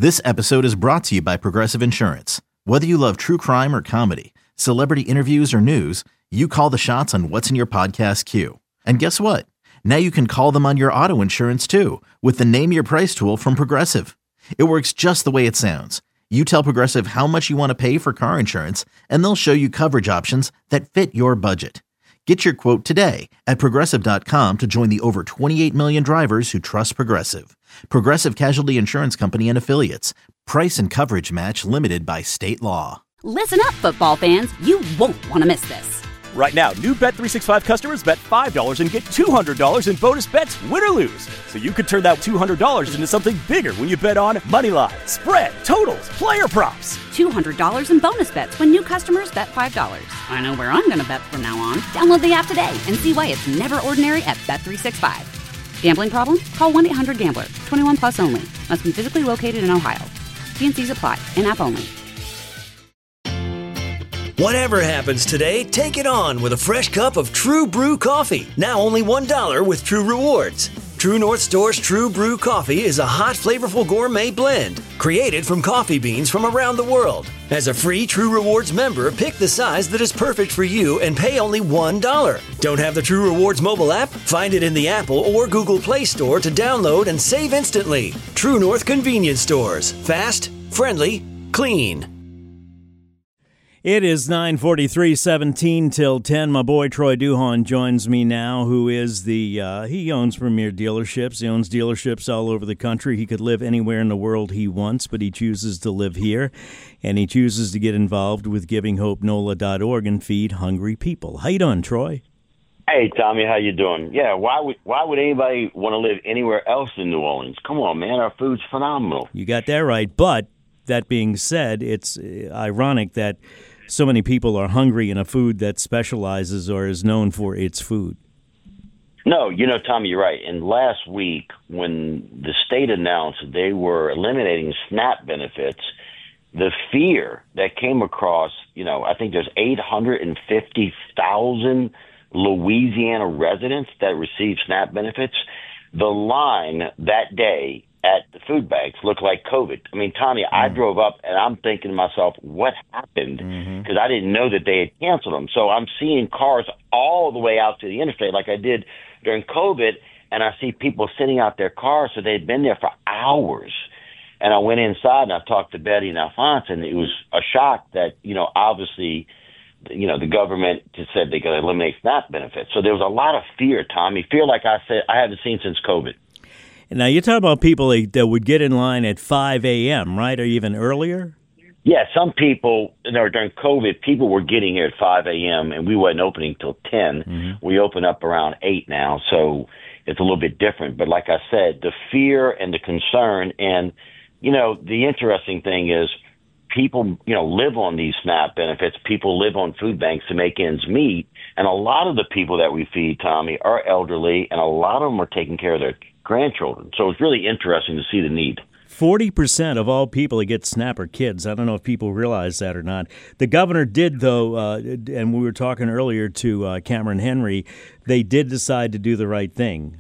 This episode is brought to you by Progressive Insurance. Whether you love true crime or comedy, celebrity interviews or news, you call the shots on what's in your podcast queue. And guess what? Now you can call them on your auto insurance too with the Name Your Price tool from Progressive. It works just the way it sounds. You tell Progressive how much you want to pay for car insurance, and they'll show you coverage options that fit your budget. Get your quote today at Progressive.com to join the over 28 million drivers who trust Progressive. Progressive Casualty Insurance Company and Affiliates. Price and coverage match limited by state law. Listen up, football fans. You won't want to miss this. Right now, new Bet365 customers bet $5 and get $200 in bonus bets, win or lose. So you could turn that $200 into something bigger when you bet on moneyline, spread, totals, player props. $200 in bonus bets when new customers bet $5. I know where I'm going to bet from now on. Download the app today and see why it's never ordinary at Bet365. Gambling problem? Call 1-800-GAMBLER. 21 plus only. Must be physically located in Ohio. T&Cs apply. In-app only. Whatever happens today, take it on with a fresh cup of True Brew coffee. Now only $1 with True Rewards. True North Store's True Brew coffee is a hot, flavorful gourmet blend created from coffee beans from around the world. As a free True Rewards member, pick the size that is perfect for you and pay only $1. Don't have the True Rewards mobile app? Find it in the Apple or Google Play Store to download and save instantly. True North Convenience Stores. Fast, friendly, clean. It is 9:43, 17 till 10. My boy Troy Duhon joins me now, who is he owns Premier Dealerships. He owns dealerships all over the country. He could live anywhere in the world he wants, but he chooses to live here, and he chooses to get involved with GivingHopeNOLA.org and feed hungry people. How you doing, Troy? Hey, Tommy, how you doing? Yeah, why would anybody want to live anywhere else in New Orleans? Come on, man, our food's phenomenal. You got that right, but that being said, it's ironic that so many people are hungry in a food that specializes or is known for its food. No, Tommy, you're right. And last week, when the state announced they were eliminating SNAP benefits, the fear that came across, I think there's 850,000 Louisiana residents that receive SNAP benefits. The line that day at the food banks looked like COVID. I mean, Tommy, I drove up and I'm thinking to myself, what happened? Because I didn't know that they had canceled them. So I'm seeing cars all the way out to the interstate like I did during COVID, and I see people sitting out their cars, so they'd been there for hours. And I went inside and I talked to Betty and Alphonse, and it was a shock that, obviously, the government just said they could eliminate SNAP benefits. So there was a lot of fear, Tommy. Fear, like I said, I haven't seen since COVID. Now, you're talking about people that would get in line at 5 a.m., right, or even earlier? Yeah, some people, during COVID, people were getting here at 5 a.m., and we wasn't opening till 10. We open up around 8 now, so it's a little bit different. But like I said, the fear and the concern, and, the interesting thing is people, live on these SNAP benefits. People live on food banks to make ends meet, and a lot of the people that we feed, Tommy, are elderly, and a lot of them are taking care of their grandchildren. So it's really interesting to see the need. 40% of all people that get SNAP are kids. I don't know if people realize that or not. The governor did, though, and we were talking earlier to Cameron Henry, they did decide to do the right thing.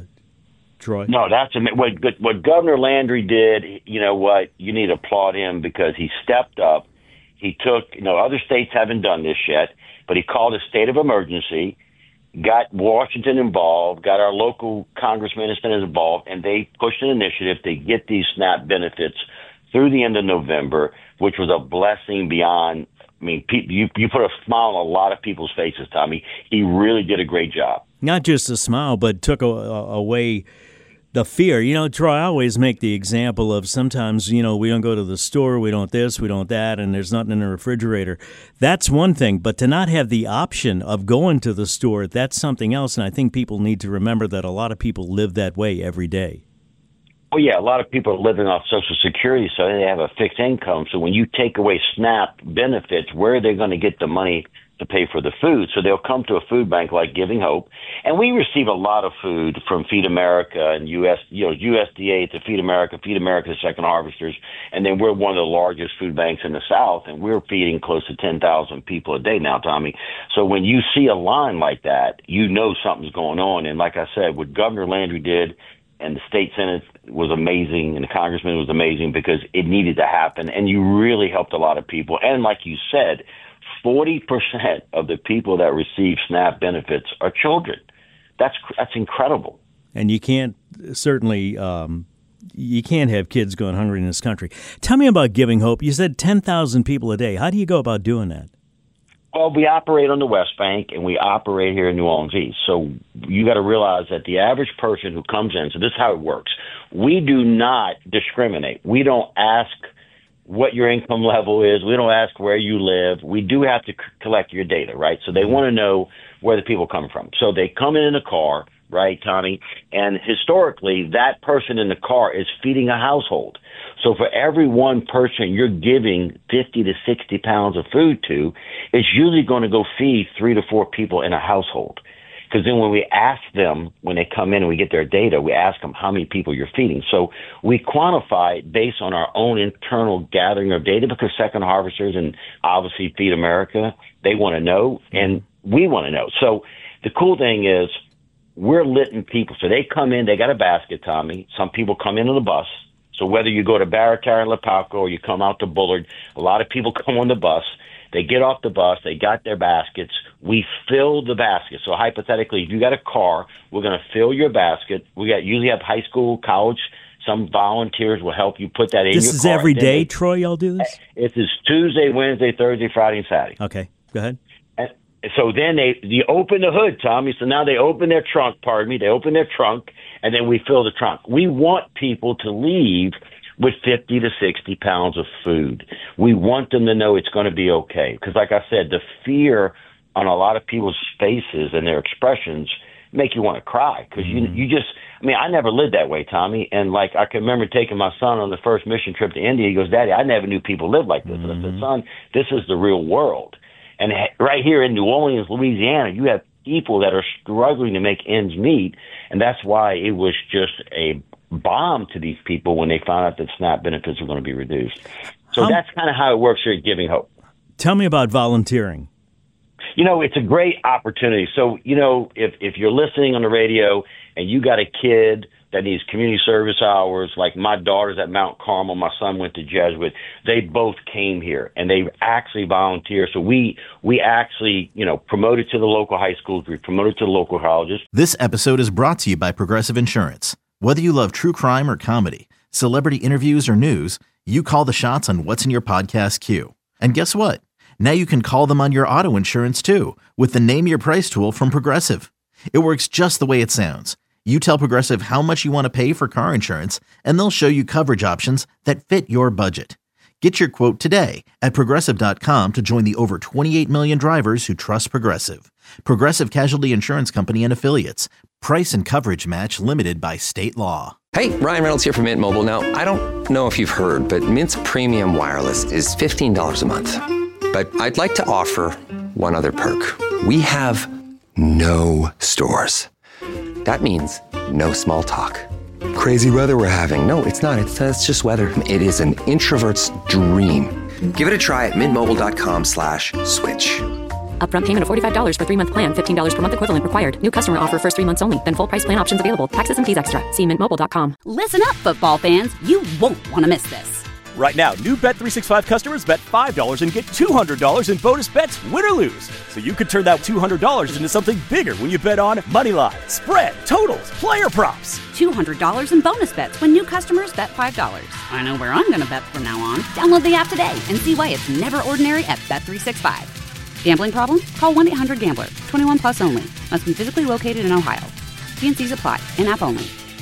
Troy? No, that's what Governor Landry did. You know what? You need to applaud him because he stepped up. He took, other states haven't done this yet, but he called a state of emergency, got Washington involved, got our local congressmen and senators involved, and they pushed an initiative to get these SNAP benefits through the end of November, which was a blessing beyond. I mean, you put a smile on a lot of people's faces, Tommy. He really did a great job. Not just a smile, but took away the fear. Troy, I always make the example of sometimes, we don't go to the store, we don't this, we don't that, and there's nothing in the refrigerator. That's one thing, but to not have the option of going to the store, that's something else, and I think people need to remember that a lot of people live that way every day. Oh, yeah, a lot of people are living off Social Security, so they have a fixed income. So when you take away SNAP benefits, where are they going to get the money to pay for the food? So they'll come to a food bank like Giving Hope, and we receive a lot of food from Feed America and USDA to Feed America the Second Harvesters, and then we're one of the largest food banks in the South, and we're feeding close to 10,000 people a day now, Tommy. So when you see a line like that, something's going on. And like I said, what Governor Landry did and the state was amazing, and the congressman was amazing because it needed to happen, and you really helped a lot of people. And like you said, 40% of the people that receive SNAP benefits are children. That's incredible. And you can't certainly you can't have kids going hungry in this country. Tell me about Giving Hope. You said 10,000 people a day. How do you go about doing that? Well, we operate on the West Bank, and we operate here in New Orleans East. So you got to realize that the average person who comes in, so this is how it works. We do not discriminate. We don't ask what your income level is. We don't ask where you live. We do have to collect your data, right? So they want to know where the people come from. So they come in a car, right, Tommy? And historically, that person in the car is feeding a household. So for every one person you're giving 50 to 60 pounds of food to, it's usually going to go feed 3 to 4 people in a household. Because then when we ask them, when they come in and we get their data, we ask them how many people you're feeding. So we quantify it based on our own internal gathering of data, because Second Harvesters and obviously Feed America, they want to know, and we want to know. So the cool thing is we're letting people, so they come in, they got a basket, Tommy. Some people come in on the bus. So whether you go to Barataria and Lapalco or you come out to Bullard, a lot of people come on the bus. They get off the bus. They got their baskets. We fill the basket. So hypothetically, if you got a car, we're going to fill your basket. We usually have high school, college. Some volunteers will help you put that in your car. This is every day, Troy, y'all do this? It is Tuesday, Wednesday, Thursday, Friday, and Saturday. Okay, go ahead. And so then you open the hood, Tommy. So now they open their trunk, They open their trunk, and then we fill the trunk. We want people to leave with 50 to 60 pounds of food. We want them to know it's going to be okay. Because like I said, the fear on a lot of people's faces and their expressions make you want to cry. Because you just, I never lived that way, Tommy. And like, I can remember taking my son on the first mission trip to India. He goes, Daddy, I never knew people lived like this. And I said, son, this is the real world. And right here in New Orleans, Louisiana, you have people that are struggling to make ends meet. And that's why it was just a bomb to these people when they found out that SNAP benefits were going to be reduced. So that's kind of how it works here at Giving Hope. Tell me about volunteering. It's a great opportunity. So, if you're listening on the radio and you got a kid that needs community service hours, like my daughter's at Mount Carmel, my son went to Jesuit, they both came here and they actually volunteer. So we actually, promote it to the local high schools, we promote it to the local colleges. This episode is brought to you by Progressive Insurance. Whether you love true crime or comedy, celebrity interviews or news, you call the shots on what's in your podcast queue. And guess what? Now you can call them on your auto insurance too with the Name Your Price tool from Progressive. It works just the way it sounds. You tell Progressive how much you want to pay for car insurance, and they'll show you coverage options that fit your budget. Get your quote today at Progressive.com to join the over 28 million drivers who trust Progressive. Progressive Casualty Insurance Company and Affiliates. Price and coverage match limited by state law. Hey, Ryan Reynolds here from Mint Mobile. Now, I don't know if you've heard, but Mint's premium wireless is $15 a month. But I'd like to offer one other perk. We have no stores. That means no small talk. Crazy weather we're having. No, it's not. It's just weather. It is an introvert's dream. Give it a try at mintmobile.com/switch. Upfront payment of $45 for 3-month plan. $15 per month equivalent required. New customer offer first 3 months only. Then full price plan options available. Taxes and fees extra. See mintmobile.com. Listen up, football fans. You won't want to miss this. Right now, new Bet365 customers bet $5 and get $200 in bonus bets, win or lose. So you could turn that $200 into something bigger when you bet on money line, spread, totals, player props. $200 in bonus bets when new customers bet $5. I know where I'm going to bet from now on. Download the app today and see why it's never ordinary at Bet365. Gambling problem? Call 1-800-GAMBLER. 21 plus only. Must be physically located in Ohio. T&Cs apply. In-app only.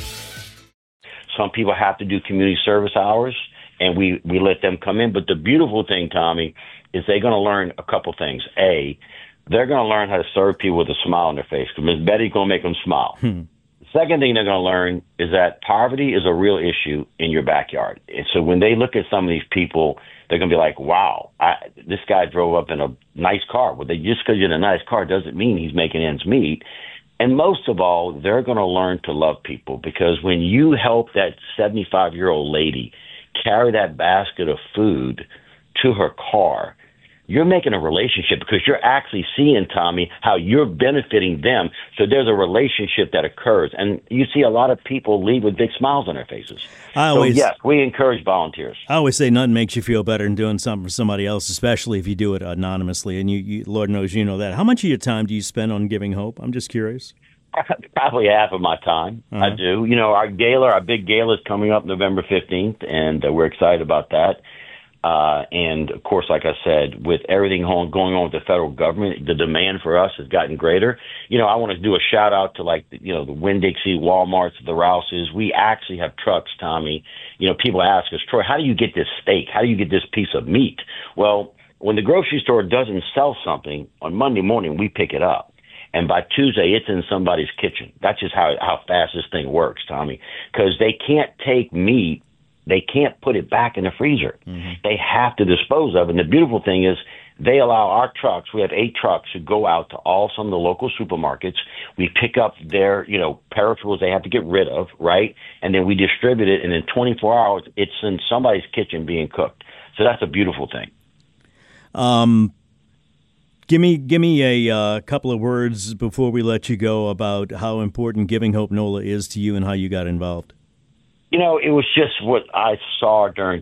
Some people have to do community service hours, and we let them come in. But the beautiful thing, Tommy, is they're going to learn a couple things. A, they're going to learn how to serve people with a smile on their face, because Miss Betty's going to make them smile. The second thing they're going to learn is that poverty is a real issue in your backyard. And so when they look at some of these people, they're going to be like, wow, this guy drove up in a nice car. Well, just because you're in a nice car doesn't mean he's making ends meet. And most of all, they're going to learn to love people, because when you help that 75-year-old lady carry that basket of food to her car, you're making a relationship because you're actually seeing, Tommy, how you're benefiting them. So there's a relationship that occurs. And you see a lot of people leave with big smiles on their faces. Yes, we encourage volunteers. I always say nothing makes you feel better than doing something for somebody else, especially if you do it anonymously. And you Lord knows you know that. How much of your time do you spend on Giving Hope? I'm just curious. Probably half of my time. I do. You know, our big gala is coming up November 15th, and we're excited about that. And, of course, like I said, with everything going on with the federal government, the demand for us has gotten greater. You know, I want to do a shout-out to, the Winn-Dixie, Walmarts, the Rouses. We actually have trucks, Tommy. You know, people ask us, Troy, how do you get this steak? How do you get this piece of meat? Well, when the grocery store doesn't sell something, on Monday morning we pick it up. And by Tuesday, it's in somebody's kitchen. That's just how fast this thing works, Tommy, because they can't take meat. They can't put it back in the freezer. Mm-hmm. They have to dispose of it. And the beautiful thing is they allow our trucks, we have 8 trucks who go out to some of the local supermarkets. We pick up their, perishables they have to get rid of, right? And then we distribute it. And in 24 hours, it's in somebody's kitchen being cooked. So that's a beautiful thing. Give me a couple of words before we let you go about how important Giving Hope NOLA is to you and how you got involved. You know, it was just what I saw during,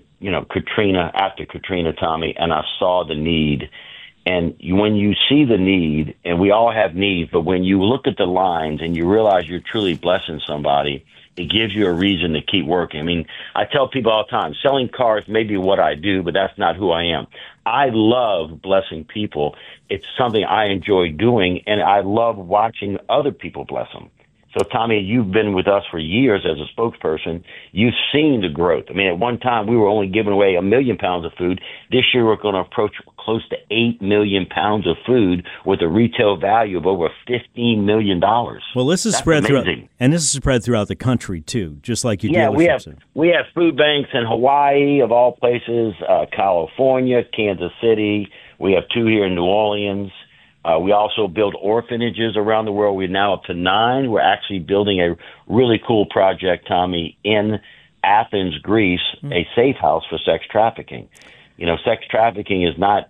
after Katrina, Tommy, and I saw the need. And when you see the need, and we all have needs, but when you look at the lines and you realize you're truly blessing somebody, it gives you a reason to keep working. I mean, I tell people all the time, selling cars may be what I do, but that's not who I am. I love blessing people. It's something I enjoy doing, and I love watching other people bless them. So, Tommy, you've been with us for years as a spokesperson. You've seen the growth. I mean, at one time, we were only giving away 1 million pounds of food. This year, we're going to approach close to 8 million pounds of food with a retail value of over $15 million. Well, this is spread throughout, and this is spread throughout the country, too, just like you do. Yeah, we have food banks in Hawaii, of all places, California, Kansas City. We have 2 here in New Orleans. We also build orphanages around the world. We're now up to 9. We're actually building a really cool project, Tommy, in Athens, Greece, a safe house for sex trafficking. You know, sex trafficking is not,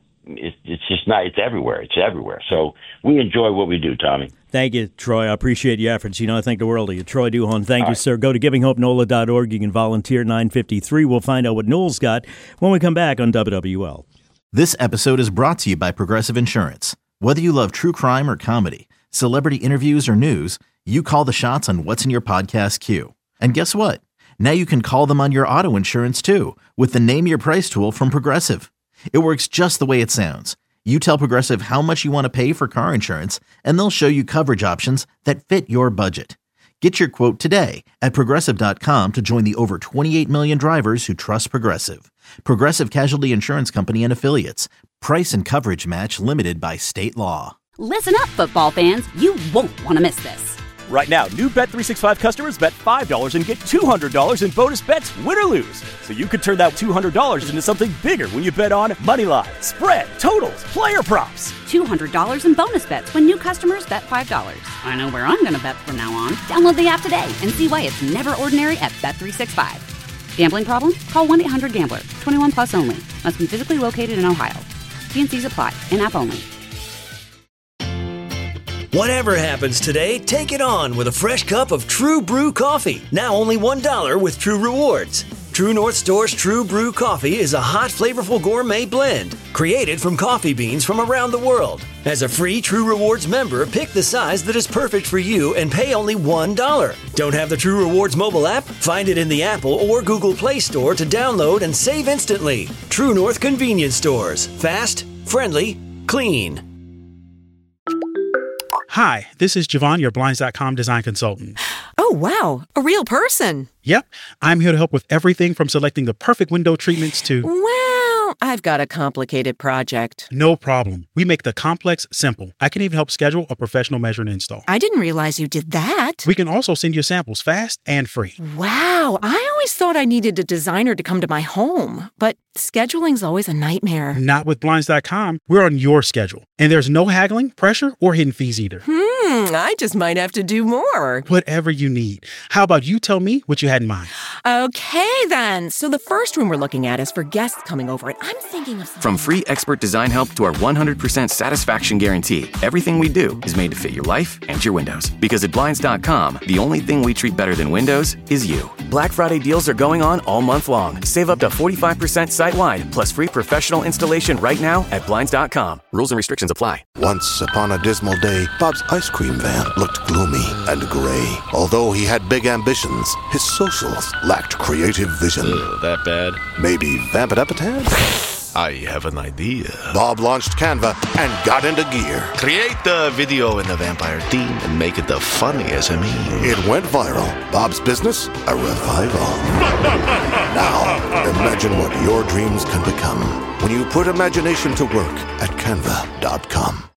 it's everywhere. It's everywhere. So we enjoy what we do, Tommy. Thank you, Troy. I appreciate your efforts. I thank the world of you. Troy Duhon, thank you, sir. Go to GivingHopeNOLA.org. You can volunteer 953. We'll find out what Noel's got when we come back on WWL. This episode is brought to you by Progressive Insurance. Whether you love true crime or comedy, celebrity interviews or news, you call the shots on what's in your podcast queue. And guess what? Now you can call them on your auto insurance too with the Name Your Price tool from Progressive. It works just the way it sounds. You tell Progressive how much you want to pay for car insurance, and they'll show you coverage options that fit your budget. Get your quote today at Progressive.com to join the over 28 million drivers who trust Progressive. Progressive Casualty Insurance Company and Affiliates. Price and coverage match limited by state law. Listen up, football fans. You won't want to miss this. Right now, new Bet365 customers bet $5 and get $200 in bonus bets, win or lose. So you could turn that $200 into something bigger when you bet on Moneyline, spread, totals, player props. $200 in bonus bets when new customers bet $5. I know where I'm going to bet from now on. Download the app today and see why it's never ordinary at Bet365. Gambling problem? Call 1-800-GAMBLER. 21 plus only. Must be physically located in Ohio. T&Cs apply. In-app only. Whatever happens today, take it on with a fresh cup of True Brew coffee. Now only $1 with True Rewards. True North Store's True Brew coffee is a hot, flavorful gourmet blend created from coffee beans from around the world. As a free True Rewards member, pick the size that is perfect for you and pay only $1. Don't have the True Rewards mobile app? Find it in the Apple or Google Play Store to download and save instantly. True North Convenience Stores. Fast, friendly, clean. Hi, this is Javon, your Blinds.com design consultant. Oh, wow. A real person. Yep. I'm here to help with everything from selecting the perfect window treatments to... Well, I've got a complicated project. No problem. We make the complex simple. I can even help schedule a professional measure and install. I didn't realize you did that. We can also send you samples fast and free. Wow. I always thought I needed a designer to come to my home, but scheduling's always a nightmare. Not with Blinds.com. We're on your schedule. And there's no haggling, pressure, or hidden fees either. I just might have to do more. Whatever you need. How about you tell me what you had in mind? Okay, then. So the first room we're looking at is for guests coming over, and I'm thinking of something. From free expert design help to our 100% satisfaction guarantee, everything we do is made to fit your life and your windows. Because at Blinds.com, the only thing we treat better than windows is you. Black Friday deals are going on all month long. Save up to 45% site-wide, plus free professional installation right now at Blinds.com. Rules and restrictions apply. Once upon a dismal day, Bob's ice cream van looked gloomy and gray. Although he had big ambitions, his socials lacked creative vision. That bad? Maybe vamp it up a tad? I have an idea. Bob launched Canva and got into gear. Create the video in the vampire theme and make it the funniest SME. It went viral. Bob's business, a revival. Now, imagine what your dreams can become when you put imagination to work at Canva.com.